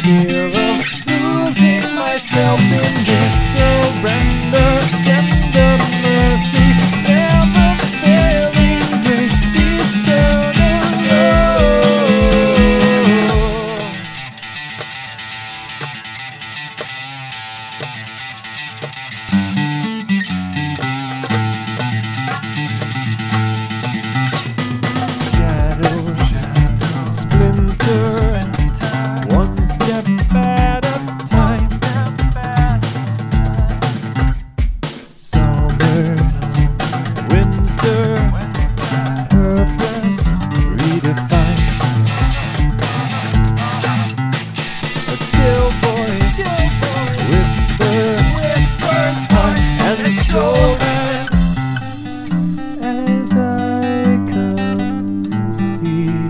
fear of losing myself in this surrender, tender mercy, never failing grace, eternal love. Shadows splinter, one step at a time. Summer, winter, purpose redefined. A still voice, whispers heart and soul. As I conceive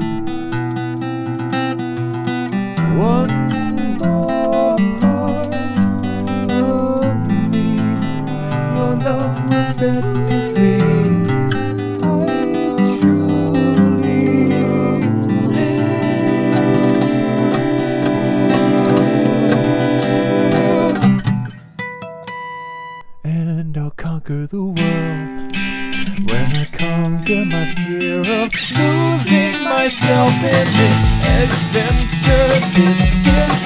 one more part of me, your love will set me free. I truly live, and I'll conquer the world when I conquer my fear of losing myself in this adventure, this